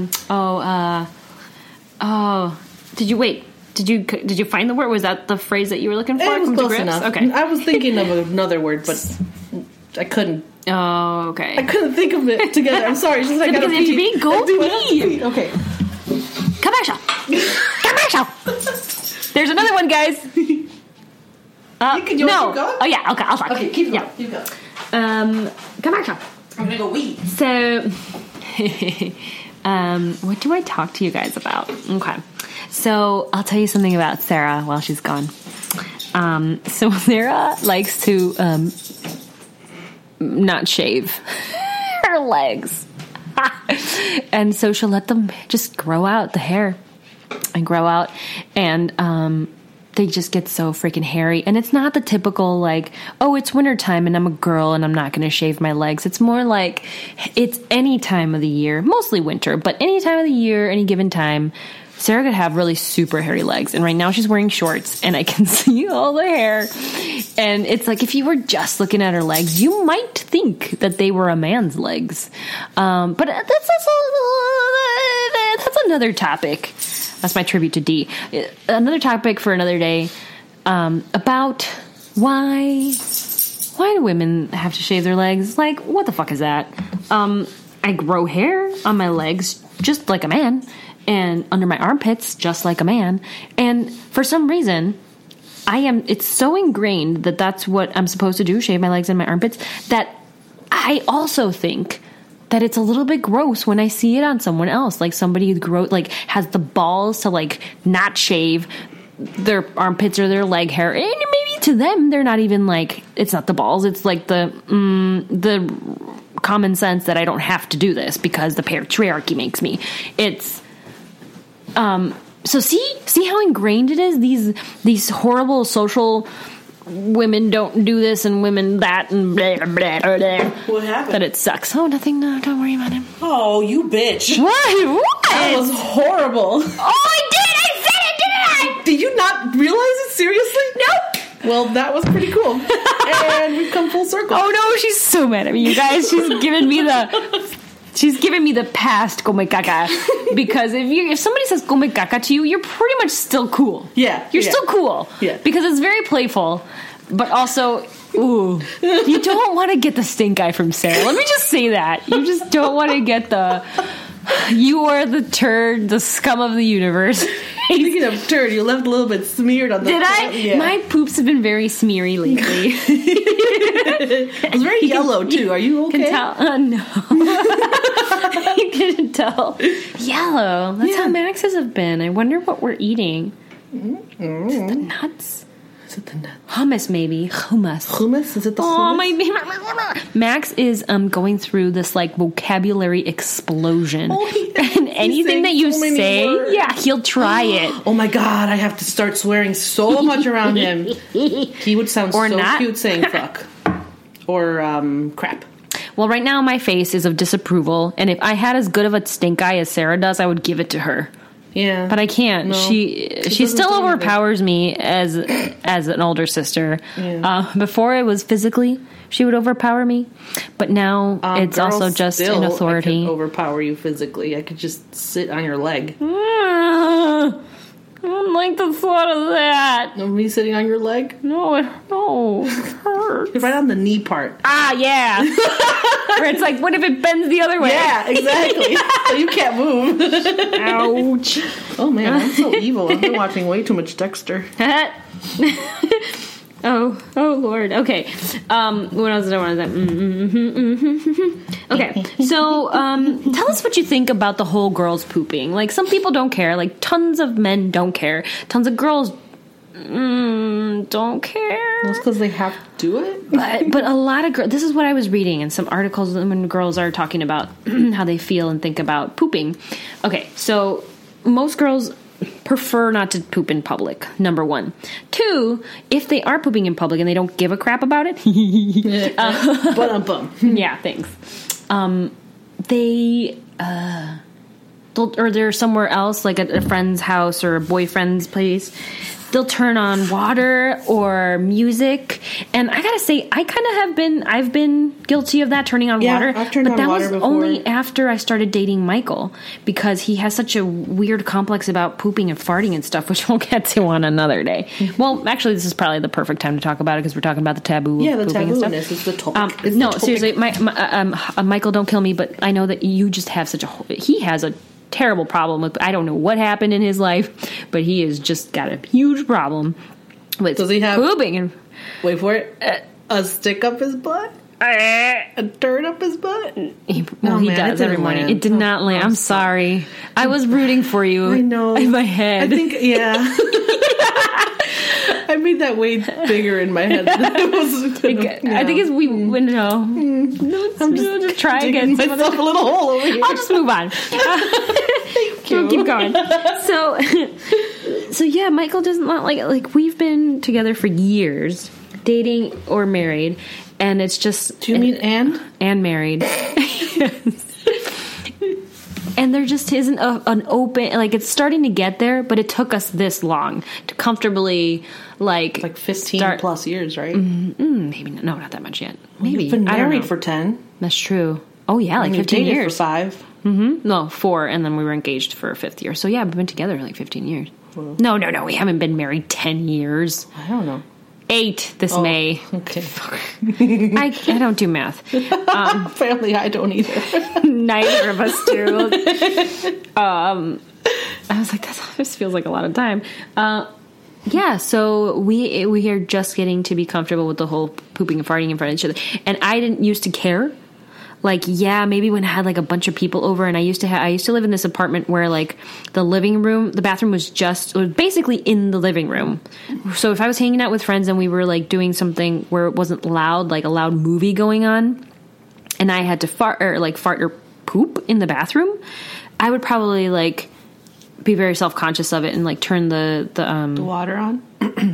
Did you wait? Did you find the word? Was that the phrase that you were looking for? It was Come to close grips? enough. Okay. I was thinking of another word, but I couldn't. Oh, okay. I couldn't think of it together. I'm sorry. It's just I gotta because you have to pee. pee. Go I do have to pee. Okay. Commercial. There's another one, guys. You can keep no. going? Oh yeah. Okay. I'll talk. Okay, keep going. Yeah. Keep going. Commercial. I'm gonna go wee. So, what do I talk to you guys about? Okay. So, I'll tell you something about Sarah while she's gone. So Sarah likes to not shave her legs. And so she'll let them just grow out, the hair, and grow out, and they just get so freaking hairy. And it's not the typical like, oh, it's wintertime and I'm a girl and I'm not going to shave my legs. It's more like it's any time of the year, mostly winter, but any time of the year, any given time, Sarah could have really super hairy legs. And right now she's wearing shorts and I can see all the hair. And it's like, if you were just looking at her legs, you might think that they were a man's legs. But that's another topic. That's my tribute to Dee. Another topic for another day, about why do women have to shave their legs? Like, what the fuck is that? I grow hair on my legs just like a man, and under my armpits just like a man. And for some reason, it's so ingrained that that's what I'm supposed to do, shave my legs and my armpits, that I also think that it's a little bit gross when I see it on someone else, like somebody who has the balls to like not shave their armpits or their leg hair, and maybe to them they're not even like, it's not the balls, it's like the common sense that I don't have to do this because the patriarchy makes me. It's so see how ingrained it is, these horrible social women don't do this and women that and blah, blah, blah, blah. What happened? That it sucks. Oh, nothing. No, don't worry about it. Oh, you bitch. What? That was horrible. Oh, I did. I said it, didn't I? Did you not not realize it? Seriously? Nope. Well, that was pretty cool. And we've come full circle. Oh no, she's so mad at me, you guys. She's giving me the past come caca, because if somebody says come caca to you, you're pretty much still cool. Yeah. You're still cool. Yeah. Because it's very playful, but also, ooh, you don't want to get the stink eye from Sarah. Let me just say that. You just don't want to get you are the turd, the scum of the universe. Speaking of turd, you left a little bit smeared on the Did I? Yeah. My poops have been very smeary lately. It's very yellow, too. Are you okay? Can tell? No. You can tell. Yellow. That's how Max's have been. I wonder what we're eating. Mm-hmm. Is it the nuts? Is it the nuts? Hummus, maybe. Hummus. Hummus? Is it the hummus? Max is going through this like vocabulary explosion. And anything that you say, he'll try it. Oh my god, I have to start swearing so much around him. He would sound so not. cute saying fuck. Or crap. Well, right now my face is of disapproval, and if I had as good of a stink eye as Sarah does, I would give it to her. Yeah, but I can't. No, she still overpowers me as an older sister. Yeah. Before it was physically, she would overpower me, but now it's also just in authority. I could overpower you physically. I could just sit on your leg. I don't like the thought of that. Me sitting on your leg? No, it hurts. Right on the knee part. Ah, yeah. Where it's like, what if it bends the other way? Yeah, exactly. So you can't move. Ouch. Oh man, I'm so evil. I've been watching way too much Dexter. Oh Lord. Okay. What else did I want to say? Okay. So, tell us what you think about the whole girls pooping. Like, some people don't care. Like, tons of men don't care. Tons of girls don't care. That's because they have to do it. But a lot of girls. This is what I was reading in some articles when girls are talking about how they feel and think about pooping. Okay. So most girls prefer not to poop in public, number one. Two, if they are pooping in public and they don't give a crap about it. Yeah, thanks. They're somewhere else, like at a friend's house or a boyfriend's place. They'll turn on water or music, and I gotta say, I've been guilty of that, turning on water. I've turned on water before. Only after I started dating Michael, because he has such a weird complex about pooping and farting and stuff, which we'll get to on another day. Well, actually, this is probably the perfect time to talk about it, because we're talking about the taboo of pooping and stuff. Yeah, the taboo-ness is the topic. No, seriously, Michael, don't kill me, but I know that you just have he has a terrible problem with, I don't know what happened in his life, but he has just got a huge problem with Does he have pooping and wait for it, a stick up his butt, a turd up his butt. He does every morning. It did not land. I'm sorry. I was rooting for you. I know in my head. I think I made that way bigger in my head than it was. I think I'm just try again. Myself a little hole over here. I'll just move on. We'll keep going. So yeah, Michael does not like we've been together for years, dating or married, and it's just. Do you mean and married? Yes. And there just isn't an open, like, it's starting to get there, but it took us this long to comfortably, like 15 plus years, right? Maybe not that much yet. Maybe. We've been married for 10. That's true. Oh, yeah, like 15 years. For 5. Mm-hmm. No, 4, and then we were engaged for a 5th year. So, yeah, we've been together like 15 years. Well, no, we haven't been married 10 years. I don't know. 8 this May. Okay. I don't do math. Apparently I don't either. Neither of us do. I was like, this feels like a lot of time. Yeah, so we are just getting to be comfortable with the whole pooping and farting in front of each other. And I didn't used to care. Like, yeah, maybe when I had like a bunch of people over, and I used to live in this apartment where like the bathroom was basically in the living room. So if I was hanging out with friends and we were like doing something where it wasn't loud, like a loud movie going on, and I had to fart or poop in the bathroom, I would probably like be very self-conscious of it and like turn the water on.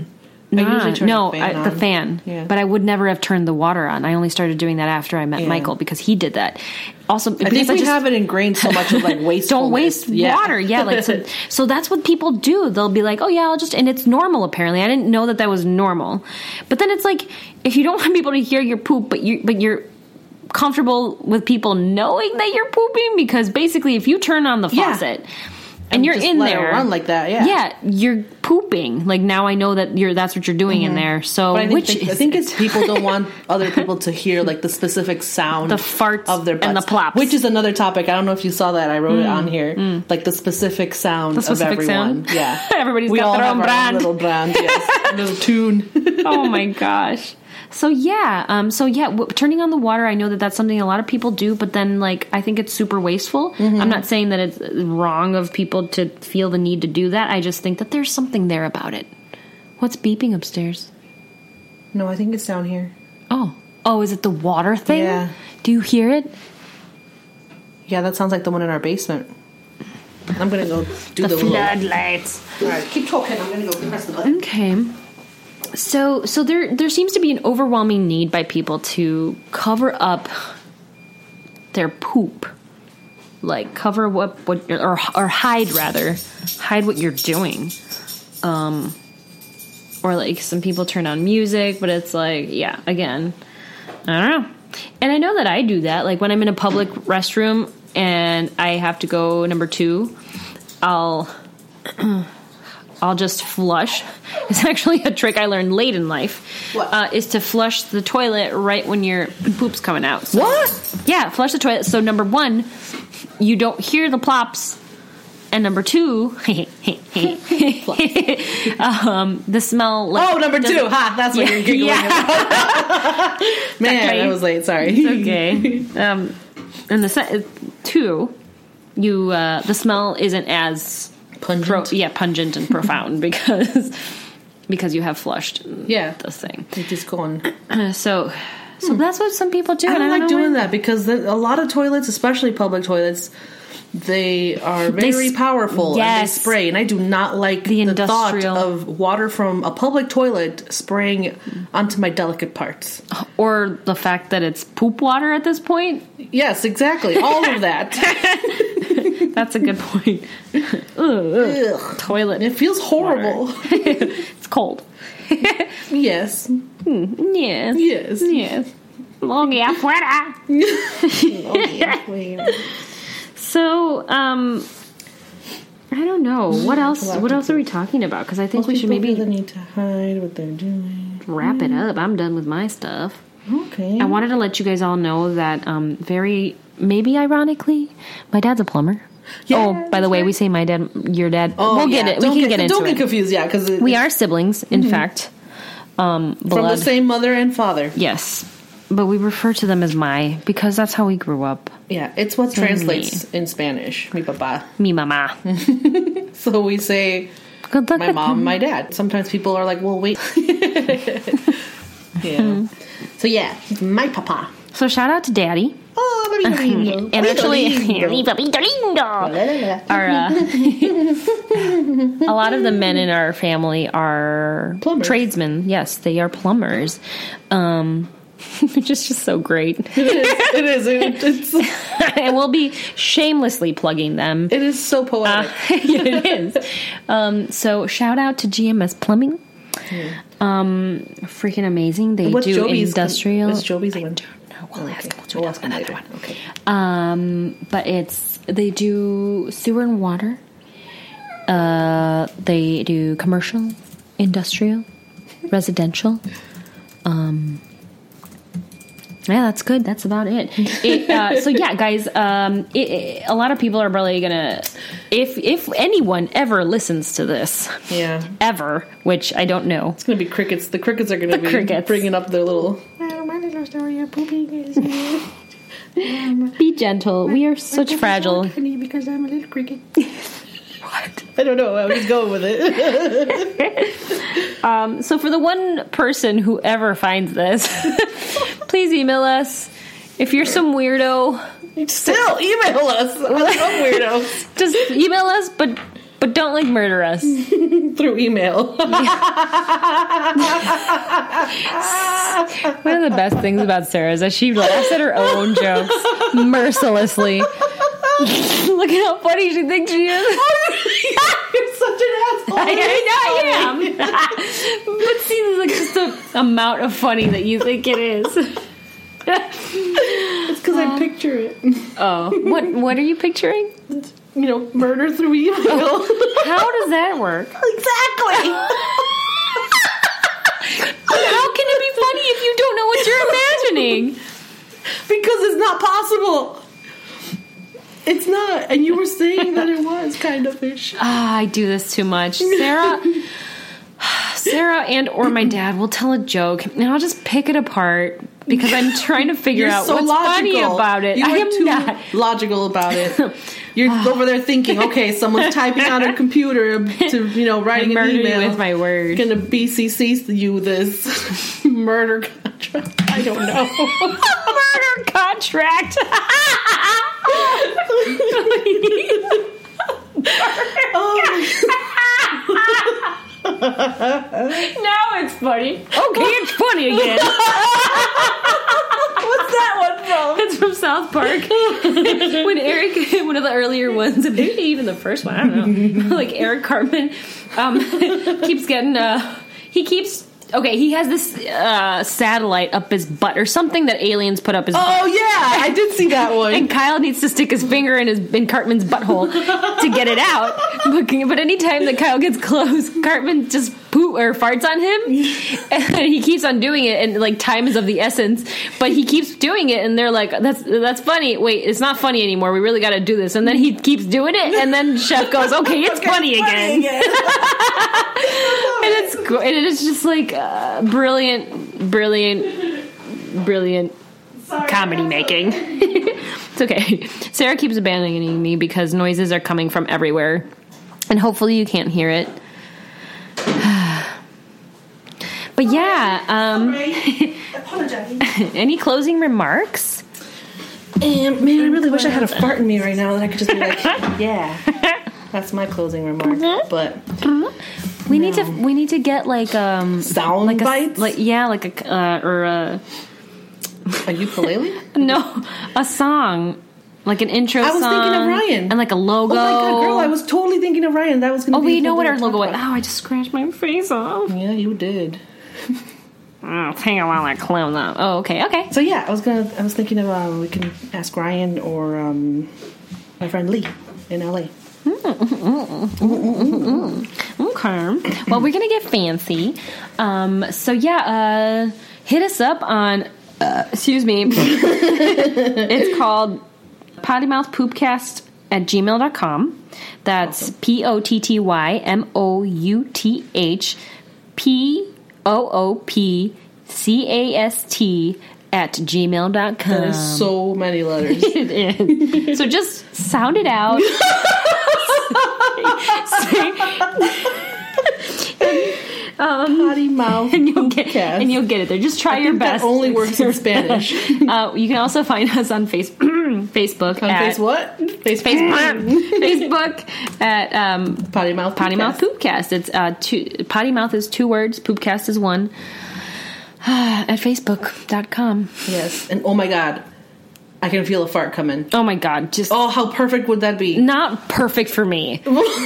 I usually turn no, the fan on. the fan. Yeah. But I would never have turned the water on. I only started doing that after I met Yeah. Michael because he did that. Also, I think we have it ingrained so much of like wastefulness. don't waste water. Yeah, like so that's what people do. They'll be like, "Oh yeah, I'll just," and it's normal. Apparently, I didn't know that was normal. But then it's like, if you don't want people to hear your poop, but you're comfortable with people knowing that you're pooping, because basically, if you turn on the faucet. And you're just in let it there, run like that. Yeah, yeah, you're pooping. Like now, I know that that's what you're doing in there. So, But I think is it's people don't want other people to hear like the specific sound, the farts of their butts, and the plops, which is another topic. I don't know if you saw that. I wrote it on here, like the specific sound of everyone. Sound? Yeah, Everybody's we got all their have own our brand. little brand, yes, little tune. Oh my gosh. So yeah, turning on the water, I know that that's something a lot of people do, but then like I think it's super wasteful. I'm not saying that it's wrong of people to feel the need to do that. I just think that there's something there about it. What's beeping upstairs? No, I think it's down here. Oh, is it the water thing? Yeah. Do you hear it? Yeah, that sounds like the one in our basement. I'm gonna go do the floodlights. All right, keep talking. I'm gonna go press the button. Okay. So there seems to be an overwhelming need by people to cover up their poop, like cover what or hide what you're doing, or like some people turn on music, but it's like again, I don't know. And I know that I do that. Like when I'm in a public restroom and I have to go number 2, I'll just flush. It's actually a trick I learned late in life. What? Is to flush the toilet right when your poop's coming out. So, What? Yeah, flush the toilet. So number 1, you don't hear the plops. And number 2, the smell. Like, number 2. Ha! That's what you're giggling about. Man, okay. I was late. Sorry. It's okay. And the 2, the smell isn't as Pungent. pungent and profound because you have flushed. The thing. It's just going. So that's what some people do. I don't like doing why. that because a lot of toilets, especially public toilets, they are very powerful and they spray. And I do not like the thought of water from a public toilet spraying onto my delicate parts. Or the fact that it's poop water at this point. Yes, exactly. All of that. That's a good point. Ugh. Toilet. It feels horrible. It's cold. Yes. Yes. Yes. Yes. Longy afuera. So, I don't know. What else? What else are we talking about? Because I think we should maybe need to hide what they're doing. Wrap it up. I'm done with my stuff. Okay. I wanted to let you guys all know that maybe ironically, my dad's a plumber. Yeah, by the way, we say my dad, your dad. Oh, we'll get it. We can get into it. Don't get confused, because we are siblings, in fact. From the same mother and father. Yes, but we refer to them as because that's how we grew up. Yeah, it's what translates in Spanish. Mi papá. Mi mamá. So we say Good luck my mom, my dad. Sometimes people are like, well, wait. Yeah. So yeah, my papa. So shout out to Daddy. Oh, papito lindo. And actually, a lot of the men in our family are plumbers. Tradesmen. Yes, they are plumbers. Which is just so great. It is. It's And we'll be shamelessly plugging them. It is so poetic. Yeah, it is. So shout out to GMS Plumbing. Freaking amazing. They What's do Joby's, industrial. What's Joby's one? We'll ask him later. Okay. But they do sewer and water. They do commercial, industrial, residential. Yeah, that's good. That's about it. So yeah, guys, a lot of people are probably gonna, if anyone ever listens to this, ever, which I don't know, it's gonna be crickets. The crickets are gonna be bringing up their little. My little story of pooping is. Be gentle. We are such fragile. Because I'm a little cricket. What? I don't know. I was just going with it. So for the one person who ever finds this, please email us. If you're some weirdo, still email us. Some weirdos. Just email us, but But don't like murder us. Through email. One of the best things about Sarah is that she laughs at her own jokes mercilessly. Look at how funny she thinks she is. You're such an asshole. I am. But see, there's like just the amount of funny that you think it is. It's because I picture it. Oh, what are you picturing? You know, murder through email. How does that work? Exactly. How can it be funny if you don't know what you're imagining? Because it's not possible. It's not. And you were saying that it was kind of ish. I do this too much. Sarah and or my dad will tell a joke and I'll just pick it apart because I'm trying to figure out what's funny about it. I am not logical about it. You're over there thinking, okay, someone's typing on her computer to, writing an email with my word. Gonna BCC you this murder contract. I don't know. Murder contract. Now it's funny. Okay, it's funny again. What's that one from? It's from South Park. When Eric, one of the earlier ones, maybe even the first one, I don't know. Like Eric Cartman keeps getting, he has this satellite up his butt or something that aliens put up his butt. Oh, yeah, I did see that one. And Kyle needs to stick his finger in Cartman's butthole to get it out. But anytime that Kyle gets close, Cartman just farts on him. And he keeps on doing it, and like time is of the essence. But he keeps doing it, and they're like, that's funny. Wait, it's not funny anymore. We really got to do this. And then he keeps doing it, and then Chef goes, okay, it's funny again. And it is just like brilliant comedy making. It's okay. Sarah keeps abandoning me because noises are coming from everywhere, and hopefully you can't hear it. But yeah, any closing remarks? Man, I really wish I had a fart in me right now that I could just be like, yeah, that's my closing remark. But we need to get like sound like bites, like a ukulele. No, a song. Like an intro song. I was thinking of Ryan. And like a logo. Oh my god, girl, I was totally thinking of Ryan. That was going to be... Oh, we know what our logo is. Oh, I just scratched my face off. Yeah, you did. Oh, hang on while I close up. Oh, okay. So yeah, I was thinking of we can ask Ryan or my friend Lee in LA. Okay. Well, we're gonna get fancy. So yeah, hit us up on excuse me. It's called pottymouthpoopcast@gmail.com. That's awesome. POTTYMOUTHPOOPCAST@gmail.com. That is so many letters. It is. So just sound it out. Potty mouth and you'll get it there. Just try your best. That only works in Spanish. You can also find us on Facebook. Facebook at Potty Mouth Poopcast. It's Potty Mouth is 2 words. Poopcast is 1. At Facebook.com. Yes, and oh my god, I can feel a fart coming. Oh my god, how perfect would that be? Not perfect for me.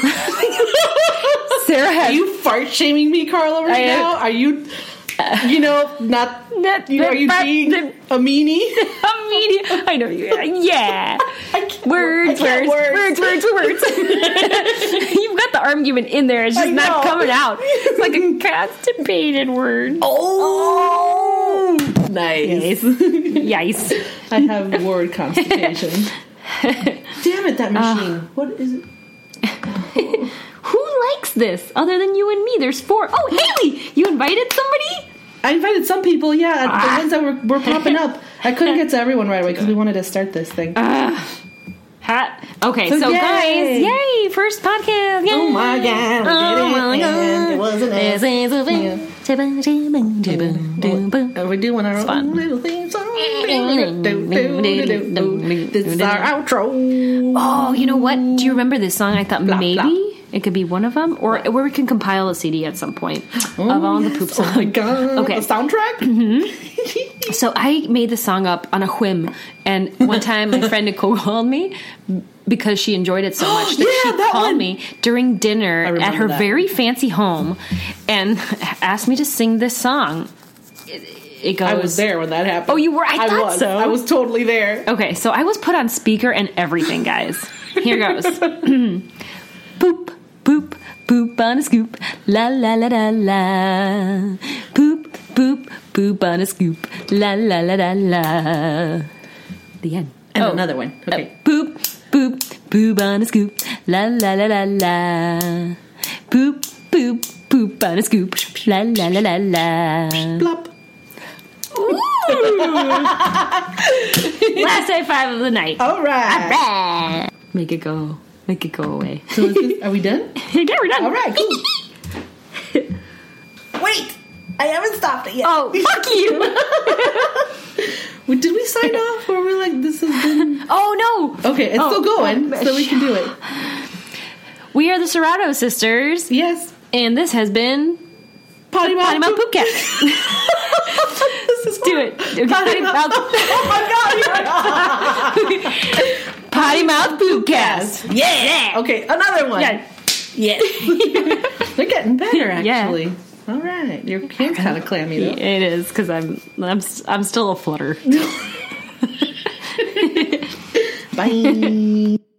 Sarah Are you fart shaming me, Carla, right now? Are you, are you being a meanie? A meanie. I know you. Yeah. Words. You've got the argument in there. It's just not coming out. It's like a constipated word. Oh, nice. Yes. I have word constipation. Damn it, that machine. What is it? Who likes this other than you and me? There's 4. Oh, Haley, you invited somebody? I invited some people, yeah. The ones that were popping up. I couldn't get to everyone right away because we wanted to start this thing. Okay, so yay. Guys, yay! First podcast. Yay. Oh my god! It wasn't Are we doing our own little theme song? This is our outro. Oh, you know what? Do you remember this song? I thought maybe It could be one of them, or we can compile a CD at some point of all the poop songs. Oh my god! Okay, a soundtrack. Mm-hmm. So I made the song up on a whim, and one time my friend Nicole called me because she enjoyed it so much that she called me during dinner at her very fancy home and asked me to sing this song. It goes, I was there when that happened. Oh, you were? I thought so. I was totally there. Okay, so I was put on speaker and everything, guys. Here goes. Poop, poop, poop on a scoop. La, la, la, la, la. Poop, poop, poop on a scoop. La, la, la, la, la. The end. And another one. Okay. Poop, poop, poop on a scoop. La, la, la, la, la. Poop, poop, poop on a scoop. La, la, la, la, la. Plop. Last high five of the night. All right. Make it go. Make it go away. So are we done? Yeah, we're done. All right, cool. Wait! I haven't stopped it yet. Oh, fuck you! Did we sign off? Or we're like, this has been... Oh, no! Okay, it's still going, so we can do it. We are the Serrato sisters. Yes. And this has been... Potty Mouth Poopcast. Let's do it. Okay, Potty Mouth. Oh my god! Potty Mouth Poopcast. Yeah. Okay, another one. Yeah. They're getting better, actually. Yeah. All right, your hand's kind of clammy though. It is because I'm still a flutter. Bye.